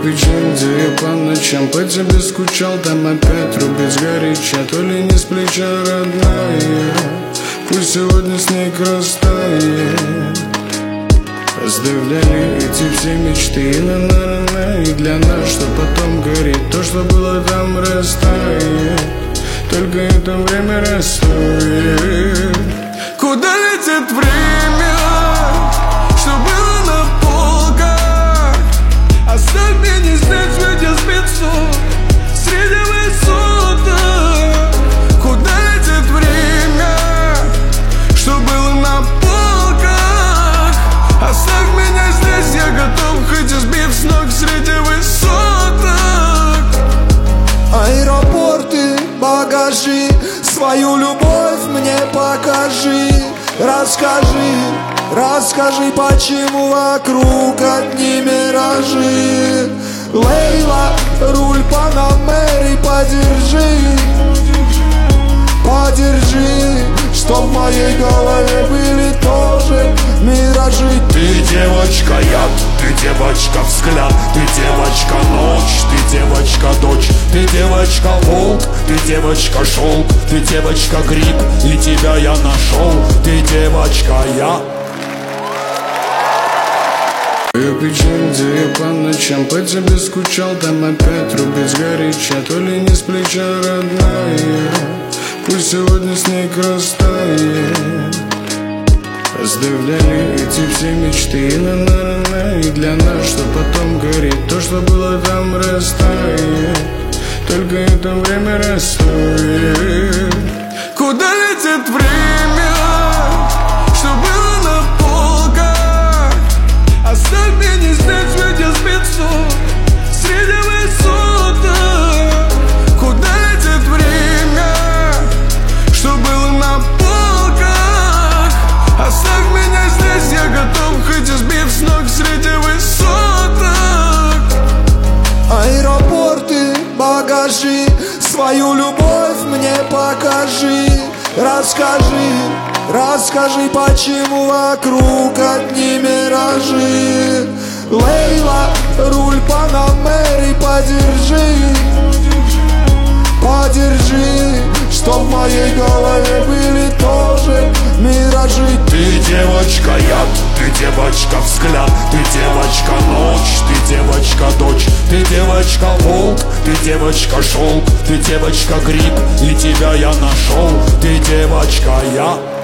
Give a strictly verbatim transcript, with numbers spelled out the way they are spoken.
печаль, где я по ночам по тебе скучал. Там опять рубец горяча, то ли не с плеча родная. Пусть сегодня снег растает. Оставляли эти все мечты на на и для нас, что потом горит. То, что было там, растает. Только это время расстроит. Куда летит время? Что было на полках? Оставь меня здесь, видя спецу среди высоток. Куда летит время? Что было на полках? Оставь меня здесь, я готов хоть избив с ног среди высоток. Аэропорты, багажи, свою любовь мне покажи. Расскажи, расскажи, почему вокруг одни миражи. Лейла, руль Панамеры, подержи, подержи, что в моей голове были тоже миражи. Ты девочка яд, ты девочка взгляд, ты девочка ночь, ты девочка дочь, ты девочка волк, ты девочка шелк, ты девочка гриб, и тебя я нашел, ты девочка я. Твою печаль, где я по ночам по тебе скучал. Там опять рубец горяча, то ли не с плеча родная. Пусть сегодня снег растает. Оставляли эти все мечты на на и для нас, что потом горит. То, что было там, растает. Только это время расстроит. Куда летит время? Что было на полках? Оставь меня здесь, видя спецу среди высоток. Куда летит время? Что было на полках? Оставь меня здесь, я готов хоть избив с ног среди высоток. Аэропорты, багажи, свою любовь мне покажи. Расскажи, расскажи, почему вокруг одни миражи. Лейла, руль Панамеры, подержи, подержи, что в моей голове были тоже миражи. Ты девочка яд, ты девочка взгляд, ты девочка ночь, ты девочка дочь, ты девочка волк, ты девочка шелк, ты девочка гриб, и тебя я нашел, ты девочка я.